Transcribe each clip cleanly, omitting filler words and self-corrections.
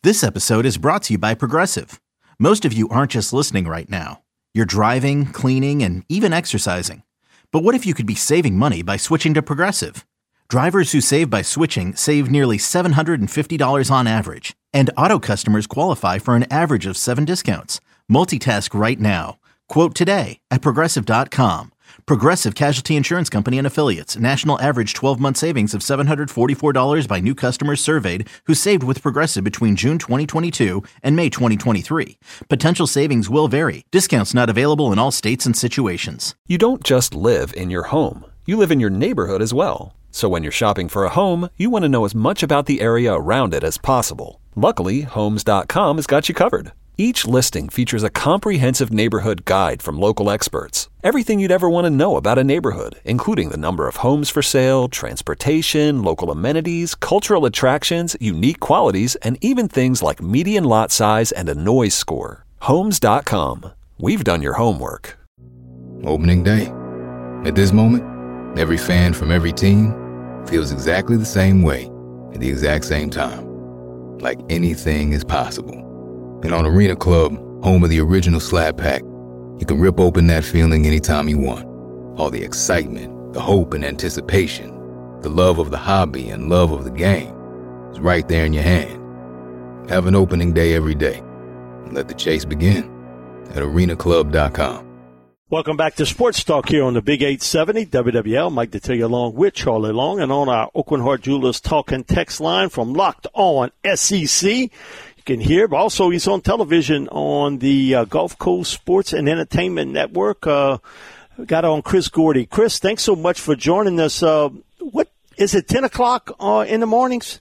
This episode is brought to you by Progressive. Most of you aren't just listening right now. You're driving, cleaning, and even exercising. But what if you could be saving money by switching to Progressive? Drivers who save by switching save nearly $750 on average. And auto customers qualify for an average of 7 discounts. Multitask right now. Quote today at Progressive.com. Progressive Casualty Insurance Company and Affiliates. National average 12-month savings of $744 by new customers surveyed who saved with Progressive between June 2022 and May 2023. Potential savings will vary. Discounts not available in all states and situations. You don't just live in your home. You live in your neighborhood as well. So when you're shopping for a home, you want to know as much about the area around it as possible. Luckily, Homes.com has got you covered. Each listing features a comprehensive neighborhood guide from local experts. Everything you'd ever want to know about a neighborhood, including the number of homes for sale, transportation, local amenities, cultural attractions, unique qualities, and even things like median lot size and a noise score. Homes.com. We've done your homework. Opening day. At this moment, every fan from every team feels exactly the same way at the exact same time. Like anything is possible. And on Arena Club, home of the original Slab Pack, you can rip open that feeling anytime you want. All the excitement, the hope and anticipation, the love of the hobby and love of the game is right there in your hand. Have an opening day every day. And let the chase begin at arenaclub.com. Welcome back to Sports Talk here on the Big 870 WWL. Mike Detillier along with Charlie Long and on our Oakland Heart Jewelers talk and text line from Locked On SEC. You can hear, but also he's on television on the Gulf Coast Sports and Entertainment Network. Got on Chris Gordy. Chris, thanks so much for joining us. What is it, 10 o'clock in the mornings?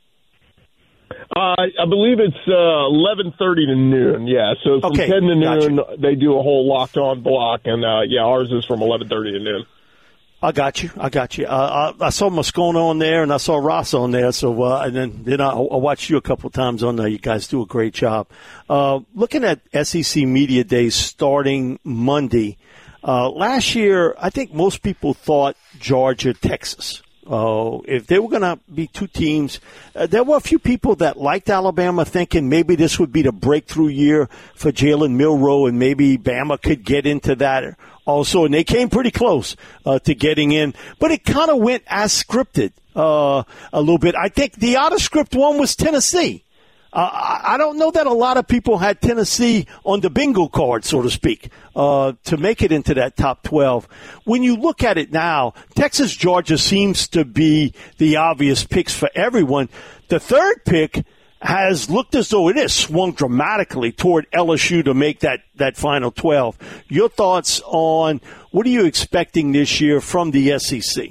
I believe it's 11:30 to noon. Yeah, so from 10 to noon, they do a whole Locked On block, and ours is from 11:30 to noon. I got you. I saw Moscone on there, and I saw Ross on there. So, and then I watched you a couple of times on there. You guys do a great job. Looking at SEC Media Days starting Monday, last year, I think most people thought Georgia, Texas. If they were going to be two teams, there were a few people that liked Alabama, thinking maybe this would be the breakthrough year for Jalen Milroe, and maybe Bama could get into that also, and they came pretty close to getting in. But it kind of went as scripted a little bit. I think the out-of-script one was Tennessee. I don't know that a lot of people had Tennessee on the bingo card, so to speak, to make it into that top 12. When you look at it now, Texas, Georgia seems to be the obvious picks for everyone. The third pick has looked as though it has swung dramatically toward LSU to make that final 12. Your thoughts on what are you expecting this year from the SEC?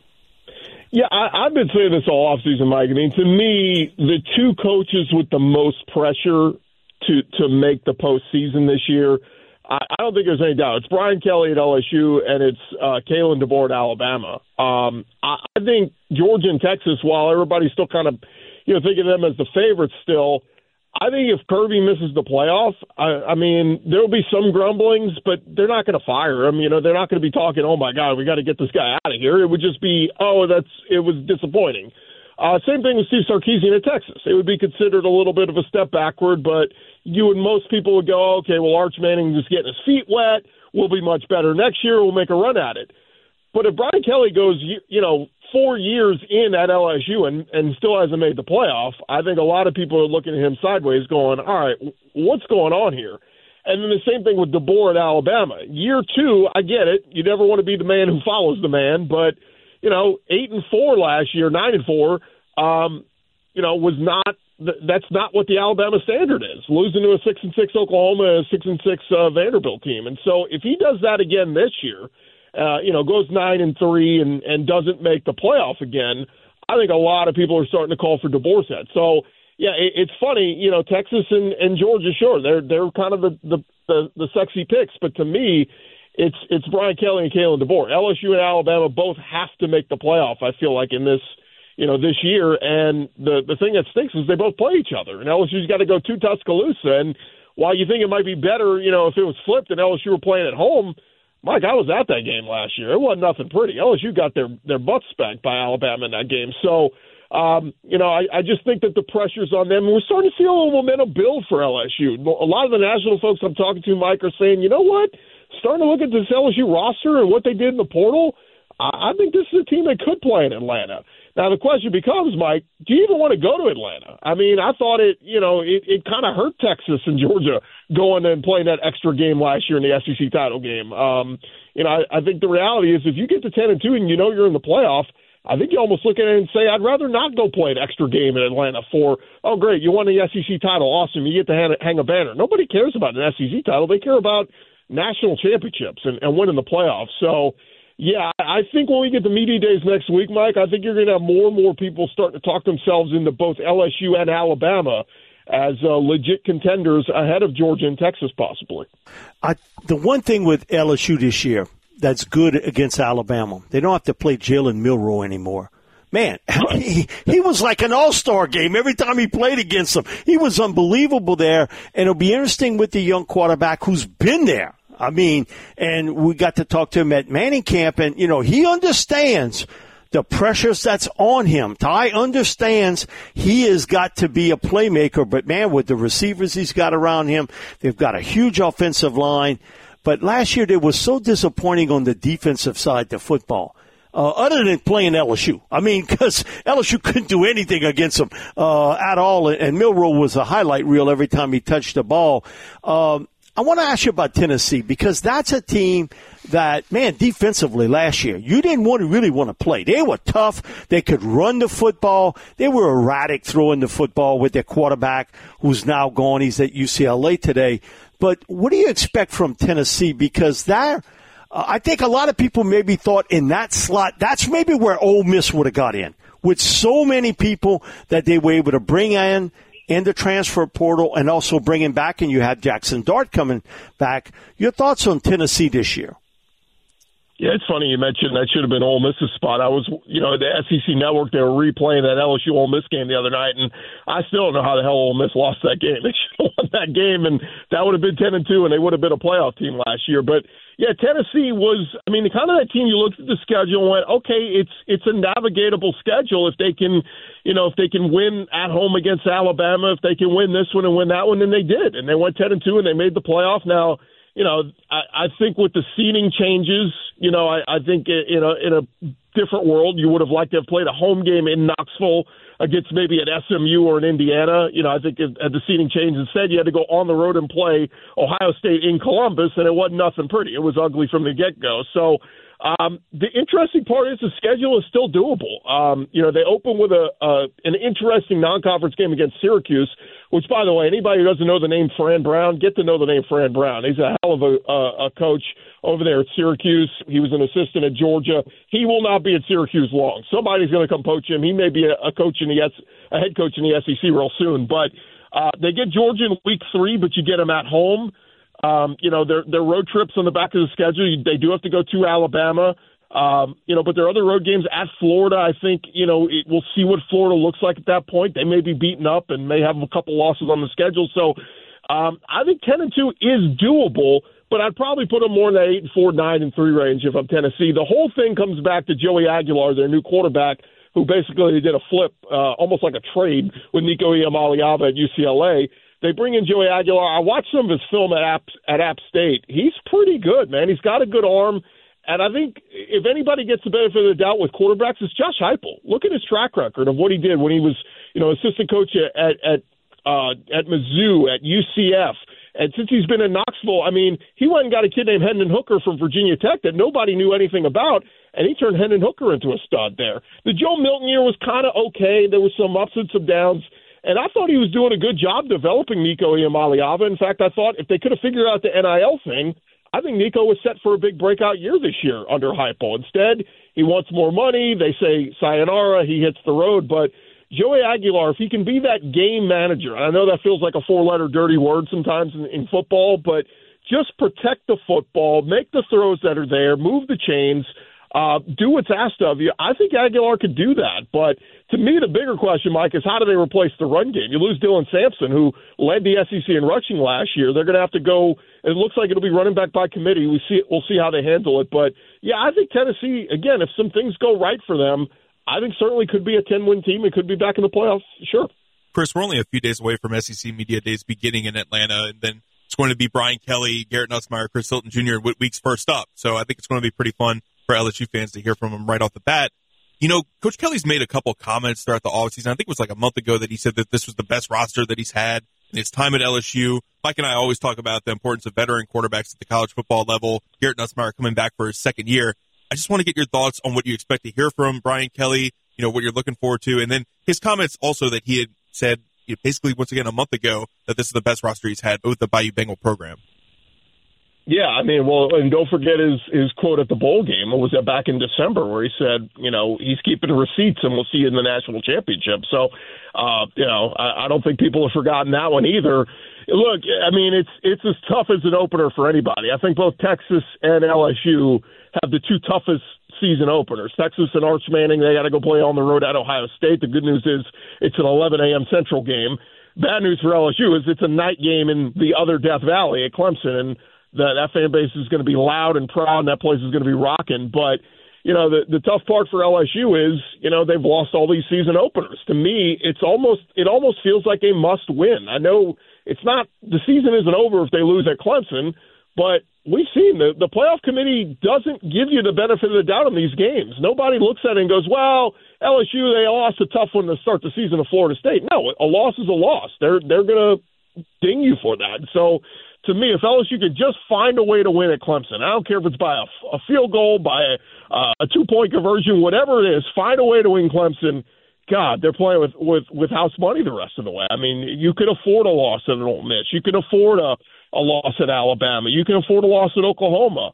Yeah, I've been saying this all offseason, Mike. I mean, to me, the two coaches with the most pressure to make the postseason this year, I don't think there's any doubt. It's Brian Kelly at LSU, and it's Kalen DeBoer at Alabama. I think Georgia and Texas, while everybody's still kind of thinking of them as the favorites still, I think if Kirby misses the playoff, I mean, there'll be some grumblings, but they're not going to fire him. They're not going to be talking, oh, my God, we got to get this guy out of here. It would just be, it was disappointing. Same thing with Steve Sarkisian at Texas. It would be considered a little bit of a step backward, but most people would go, okay, well, Arch Manning just getting his feet wet. We'll be much better next year. We'll make a run at it. But if Brian Kelly goes, 4 years in at LSU and still hasn't made the playoff, I think a lot of people are looking at him sideways going, all right, what's going on here? And then the same thing with DeBoer at Alabama. Year 2, I get it. You never want to be the man who follows the man, but, 8-4 last year, 9-4, was not that's not what the Alabama standard is. Losing to a 6-6 Oklahoma, a 6-6 Vanderbilt team. And so if he does that again this year, goes 9-3 and doesn't make the playoff again, I think a lot of people are starting to call for DeBoer's head. So yeah, it's funny, Texas and Georgia, sure, they're kind of the sexy picks, but to me, it's Brian Kelly and Kalen DeBoer. LSU and Alabama both have to make the playoff, I feel like, in this year. And the thing that stinks is they both play each other. And LSU's got to go to Tuscaloosa. And while you think it might be better, if it was flipped and LSU were playing at home, Mike, I was at that game last year. It wasn't nothing pretty. LSU got their butts spanked by Alabama in that game. So I just think that the pressure's on them. And we're starting to see a little momentum build for LSU. A lot of the national folks I'm talking to, Mike, are saying, you know what? Starting to look at this LSU roster and what they did in the portal, I think this is a team that could play in Atlanta. Now, the question becomes, Mike, do you even want to go to Atlanta? I mean, I thought it kind of hurt Texas and Georgia going and playing that extra game last year in the SEC title game. I think the reality is if you get to 10-2 and you know you're in the playoff, I think you almost look at it and say, I'd rather not go play an extra game in Atlanta for, oh, great, you won the SEC title, awesome, you get to hang a banner. Nobody cares about an SEC title. They care about national championships and winning the playoffs. So, yeah, I think when we get to media days next week, Mike, I think you're going to have more and more people starting to talk themselves into both LSU and Alabama as legit contenders ahead of Georgia and Texas possibly. The one thing with LSU this year that's good against Alabama, they don't have to play Jalen Milroe anymore. Man, he was like an all-star game every time he played against them. He was unbelievable there, and it'll be interesting with the young quarterback who's been there. I mean, and we got to talk to him at Manning camp, and, he understands the pressures that's on him. Ty understands he has got to be a playmaker, but, man, with the receivers he's got around him, they've got a huge offensive line. But last year they were so disappointing on the defensive side of football. Other than playing LSU. I mean, because LSU couldn't do anything against them at all, and Milroe was a highlight reel every time he touched the ball. I want to ask you about Tennessee because that's a team that, man, defensively last year, you didn't really want to play. They were tough. They could run the football. They were erratic throwing the football with their quarterback who's now gone. He's at UCLA today. But what do you expect from Tennessee? Because I think a lot of people maybe thought in that slot, that's maybe where Ole Miss would have got in with so many people that they were able to bring in the transfer portal and also bring him back, and you had Jackson Dart coming back. Your thoughts on Tennessee this year? Yeah, it's funny you mentioned that should have been Ole Miss's spot. I was, the SEC Network, they were replaying that LSU Ole Miss game the other night, and I still don't know how the hell Ole Miss lost that game. They should have won that game, and that would have been 10-2, and they would have been a playoff team last year. But yeah, Tennessee was, kind of that team you looked at the schedule and went, okay, it's a navigatable schedule if they can, if they can win at home against Alabama, if they can win this one and win that one, and they did. And they went 10-2 and they made the playoff. Now, I think with the seeding changes, I think in a different world, you would have liked to have played a home game in Knoxville against maybe an SMU or an Indiana. I think at the seeding change, instead you had to go on the road and play Ohio State in Columbus, and it wasn't nothing pretty. It was ugly from the get-go. So the interesting part is the schedule is still doable. They open with an interesting non-conference game against Syracuse, which, by the way, anybody who doesn't know the name Fran Brown, get to know the name Fran Brown. He's a hell of a coach over there at Syracuse. He was an assistant at Georgia. He will not be at Syracuse long. Somebody's going to come poach him. He may be a head coach in the SEC real soon. But they get Georgia in week 3, but you get them at home. Their road trips on the back of the schedule. They do have to go to Alabama, but there are other road games at Florida. I think, we'll see what Florida looks like at that point. They may be beaten up and may have a couple losses on the schedule. So I think 10-2 is doable, but I'd probably put them more in the 8-4, 9-3 range if I'm Tennessee. The whole thing comes back to Joey Aguilar, their new quarterback, who basically did a flip, almost like a trade with Nico Iamaleava at UCLA. They bring in Joey Aguilar. I watched some of his film at App State. He's pretty good, man. He's got a good arm. And I think if anybody gets the benefit of the doubt with quarterbacks, it's Josh Heupel. Look at his track record of what he did when he was, assistant coach at Mizzou, at UCF. And since he's been in Knoxville, he went and got a kid named Hendon Hooker from Virginia Tech that nobody knew anything about, and he turned Hendon Hooker into a stud there. The Joe Milton year was kind of okay. There were some ups and some downs. And I thought he was doing a good job developing Nico Iamaleava. In fact, I thought if they could have figured out the NIL thing, I think Nico was set for a big breakout year this year under Heupel. Instead, he wants more money. They say sayonara, he hits the road. But Joey Aguilar, if he can be that game manager, I know that feels like a 4-letter dirty word sometimes in football, but just protect the football, make the throws that are there, move the chains, do what's asked of you. I think Aguilar could do that. But to me, the bigger question, Mike, is how do they replace the run game? You lose Dylan Sampson, who led the SEC in rushing last year. They're going to have to go. It looks like it'll be running back by committee. We'll see how they handle it. But, yeah, I think Tennessee, again, if some things go right for them, I think certainly could be a 10-win team. It could be back in the playoffs, sure. Chris, we're only a few days away from SEC Media Days beginning in Atlanta, and then it's going to be Brian Kelly, Garrett Nussmeier, Chris Hilton Jr. weeks first up. So I think it's going to be pretty fun for LSU fans to hear from him right off the bat. You know, Coach Kelly's made a couple comments throughout the offseason. I think it was like a month ago that he said that this was the best roster that he's had in his time at LSU. Mike and I always talk about the importance of veteran quarterbacks at the college football level. Garrett Nussmeier coming back for his second year. I just want to get your thoughts on what you expect to hear from Brian Kelly, you know, what you're looking forward to. And then his comments also that he had said, you know, basically once again a month ago, that this is the best roster he's had with the Bayou Bengal program. Yeah, I mean, well, and don't forget his quote at the bowl game. It was back in December where he said, you know, he's keeping the receipts and we'll see you in the national championship. So, you know, I don't think people have forgotten that one either. Look, I mean, it's as tough as an opener for anybody. I think both Texas and LSU have the two toughest season openers. Texas and Arch Manning, they got to go play on the road at Ohio State. The good news is it's an 11 a.m. Central game. Bad news for LSU is it's a night game in the other Death Valley at Clemson, and that fan base is going to be loud and proud, and that place is going to be rocking. But, you know, the tough part for LSU is, you know, they've lost all these season openers. To me, it almost feels like a must win. I know it's not, the season isn't over if they lose at Clemson, but we've seen the playoff committee doesn't give you the benefit of the doubt in these games. Nobody looks at it and goes, well, LSU, they lost a tough one to start the season to Florida State. No, a loss is a loss. They're going to ding you for that. So, to me, if LSU could just find a way to win at Clemson, I don't care if it's by a field goal, by a two-point conversion, whatever it is, find a way to win Clemson. God, they're playing with house money the rest of the way. I mean, you could afford a loss at Ole Miss. You could afford a loss at Alabama. You can afford a loss at Oklahoma.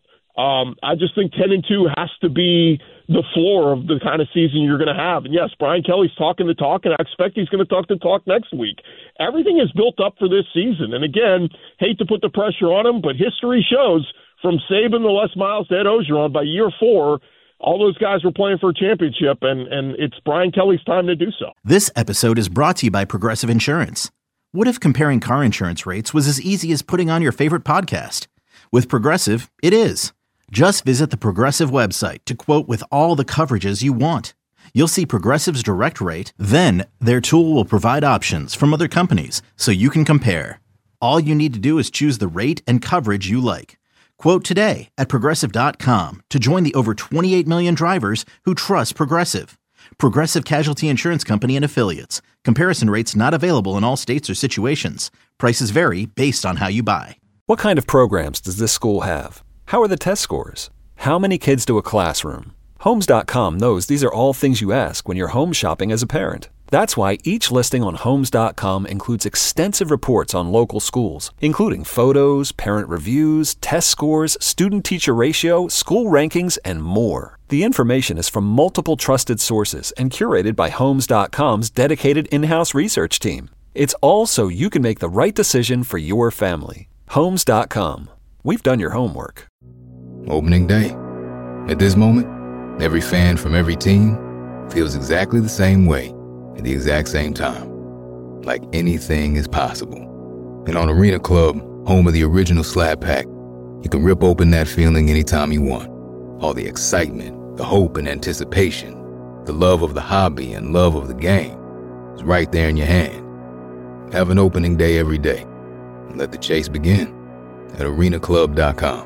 I just think 10-2 has to be the floor of the kind of season you're going to have. And yes, Brian Kelly's talking the talk, and I expect he's going to talk the talk next week. Everything is built up for this season. And again, hate to put the pressure on him, but history shows from Saban to Les Miles to Ed Orgeron, by year 4, all those guys were playing for a championship, and it's Brian Kelly's time to do so. This episode is brought to you by Progressive Insurance. What if comparing car insurance rates was as easy as putting on your favorite podcast? With Progressive, it is. Just visit the Progressive website to quote with all the coverages you want. You'll see Progressive's direct rate, then their tool will provide options from other companies so you can compare. All you need to do is choose the rate and coverage you like. Quote today at Progressive.com to join the over 28 million drivers who trust Progressive. Progressive Casualty Insurance Company and Affiliates. Comparison rates not available in all states or situations. Prices vary based on how you buy. What kind of programs does this school have? How are the test scores? How many kids do a classroom? Homes.com knows these are all things you ask when you're home shopping as a parent. That's why each listing on Homes.com includes extensive reports on local schools, including photos, parent reviews, test scores, student-teacher ratio, school rankings, and more. The information is from multiple trusted sources and curated by Homes.com's dedicated in-house research team. It's all so you can make the right decision for your family. Homes.com. We've done your homework. Opening day. At this moment, every fan from every team feels exactly the same way at the exact same time. Like anything is possible. And on Arena Club, home of the original Slab Pack, you can rip open that feeling anytime you want. All the excitement, the hope and anticipation, the love of the hobby and love of the game is right there in your hand. Have an opening day every day. And let the chase begin at arenaclub.com.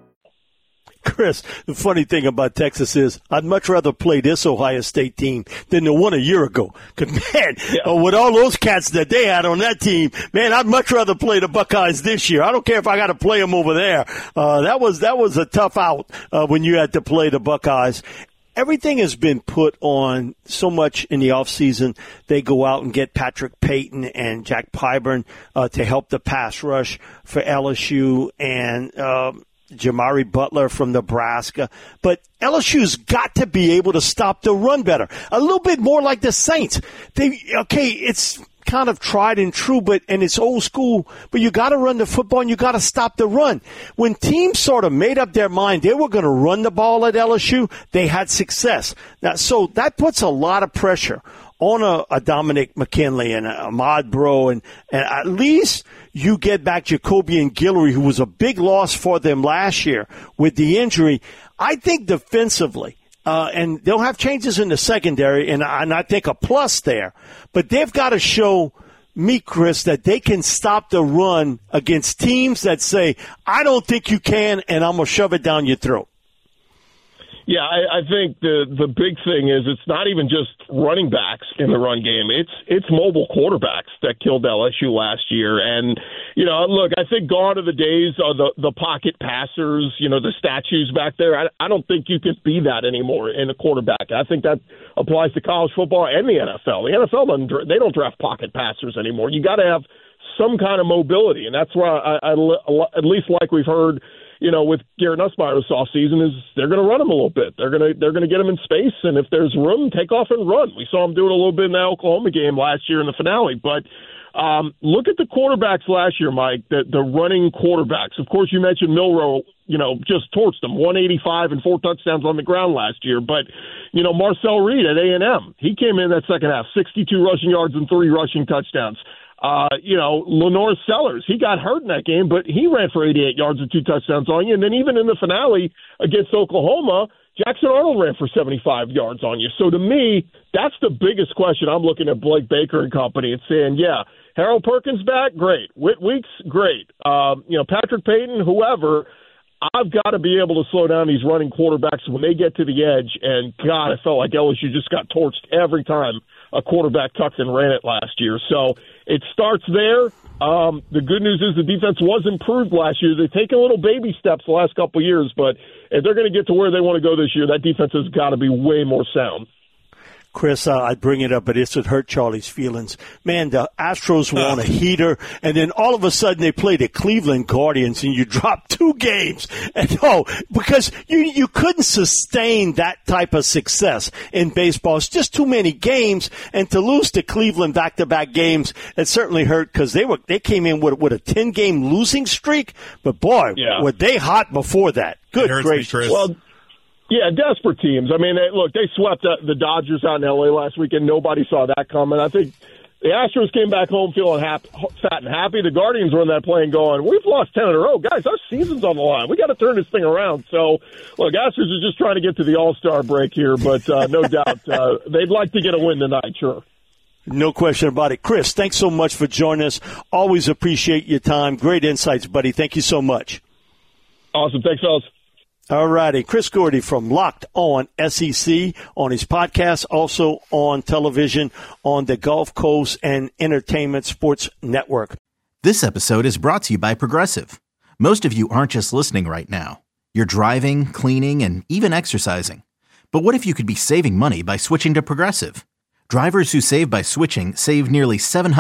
Chris, the funny thing about Texas is I'd much rather play this Ohio State team than the one a year ago. Because, man, with all those cats that they had on that team, man, I'd much rather play the Buckeyes this year. I don't care if I got to play them over there. That was a tough out when you had to play the Buckeyes. Everything has been put on so much in the offseason. They go out and get Patrick Payton and Jack Pyburn to help the pass rush for LSU and Jamari Butler from Nebraska. But LSU's got to be able to stop the run better. A little bit more like the Saints. It's kind of tried and true, and it's old school, but you got to run the football and you got to stop the run. When teams sort of made up their mind they were going to run the ball at LSU, they had success. Now, so that puts a lot of pressure on a Dominic McKinley and a Ahmad Bro, and at least you get back Jacoby and Guillory, who was a big loss for them last year with the injury. I think defensively, and they'll have changes in the secondary, and I think a plus there. But they've got to show me, Chris, that they can stop the run against teams that say, I don't think you can, and I'm going to shove it down your throat. Yeah, I think the big thing is it's not even just running backs in the run game. It's mobile quarterbacks that killed LSU last year. And, look, I think gone are the days of the pocket passers, the statues back there. I don't think you can be that anymore in a quarterback. I think that applies to college football and the NFL. The NFL, they don't draft pocket passers anymore. You got to have some kind of mobility, and that's why I at least like we've heard – with Garrett Nussmeier this offseason, is they're going to run him a little bit. They're going to get him in space, and if there's room, take off and run. We saw him do it a little bit in the Oklahoma game last year in the finale. But look at the quarterbacks last year, Mike, the running quarterbacks. Of course, you mentioned Milroe, just torched them, 185 and 4 touchdowns on the ground last year. But, Marcel Reed at A&M, he came in that second half, 62 rushing yards and 3 rushing touchdowns. Lenore Sellers, he got hurt in that game, but he ran for 88 yards and 2 touchdowns on you. And then even in the finale against Oklahoma, Jackson Arnold ran for 75 yards on you. So to me, that's the biggest question. I'm looking at Blake Baker and company and saying, yeah, Harold Perkins back, great. Whit Weeks, great. Patrick Payton, whoever, I've got to be able to slow down these running quarterbacks when they get to the edge. And, God, I felt like LSU just got torched every time a quarterback tucked and ran it last year. So it starts there. The good news is the defense was improved last year. They've taken little baby steps the last couple of years, but if they're going to get to where they want to go this year, that defense has got to be way more sound. Chris, I'd bring it up, but this would hurt Charlie's feelings. Man, the Astros were on a heater, and then all of a sudden they play the Cleveland Guardians, and you drop 2 games. And because you couldn't sustain that type of success in baseball. It's just too many games, and to lose to Cleveland back-to-back games, it certainly hurt because they came in with a 10-game losing streak. But, boy, were they hot before that. Good gracious. Well, yeah, desperate teams. I mean, they swept the Dodgers out in L.A. last week, and nobody saw that coming. I think the Astros came back home feeling fat and happy. The Guardians were in that plane going, we've lost 10 in a row. Guys, our season's on the line. We got to turn this thing around. So, look, Astros are just trying to get to the All-Star break here, but no doubt they'd like to get a win tonight, sure. No question about it. Chris, thanks so much for joining us. Always appreciate your time. Great insights, buddy. Thank you so much. Awesome. Thanks, fellas. All righty. Chris Gordy from Locked On SEC on his podcast, also on television on the Gulf Coast and Entertainment Sports Network. This episode is brought to you by Progressive. Most of you aren't just listening right now. You're driving, cleaning, and even exercising. But what if you could be saving money by switching to Progressive? Drivers who save by switching save nearly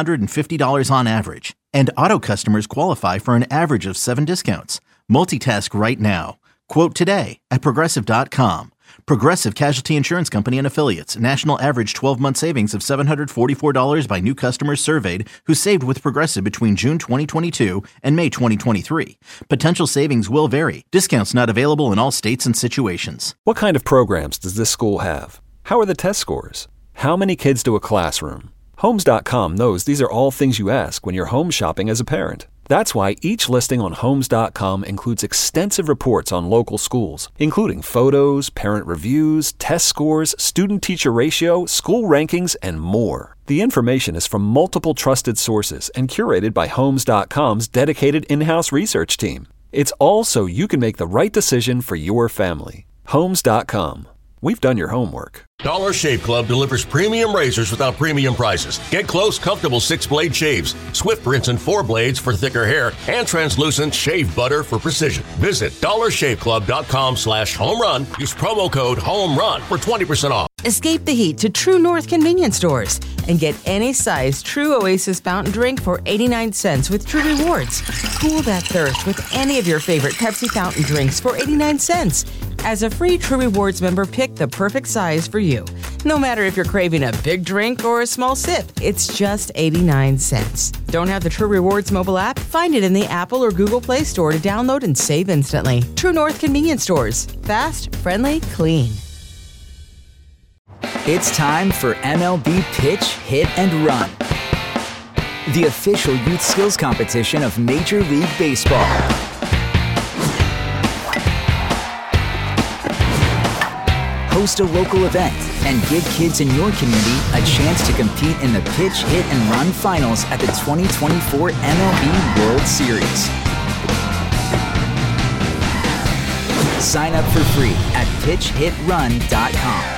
$750 on average. And auto customers qualify for an average of 7 discounts. Multitask right now. Quote today at Progressive.com. Progressive Casualty Insurance Company and Affiliates. National average 12-month savings of $744 by new customers surveyed who saved with Progressive between June 2022 and May 2023. Potential savings will vary. Discounts not available in all states and situations. What kind of programs does this school have? How are the test scores? How many kids do a classroom? Homes.com knows these are all things you ask when you're home shopping as a parent. That's why each listing on Homes.com includes extensive reports on local schools, including photos, parent reviews, test scores, student-teacher ratio, school rankings, and more. The information is from multiple trusted sources and curated by Homes.com's dedicated in-house research team. It's all so you can make the right decision for your family. Homes.com. We've done your homework. Dollar Shave Club delivers premium razors without premium prices. Get close, comfortable 6-blade shaves, swift rinse and 4 blades for thicker hair, and translucent shave butter for precision. Visit dollarshaveclub.com/homerun. Use promo code HOMERUN for 20% off. Escape the heat to True North convenience stores and get any size True Oasis fountain drink for 89 cents with True Rewards. Cool that thirst with any of your favorite Pepsi fountain drinks for 89 cents. As a free True Rewards member, pick the perfect size for you. No matter if you're craving a big drink or a small sip, it's just 89 cents. Don't have the True Rewards mobile app? Find it in the Apple or Google Play Store to download and save instantly. True North convenience stores. Fast, friendly, clean. It's time for MLB Pitch, Hit, and Run, the official youth skills competition of Major League Baseball. host a local event, and give kids in your community a chance to compete in the Pitch, Hit, and Run Finals at the 2024 MLB World Series. Sign up for free at pitchhitrun.com.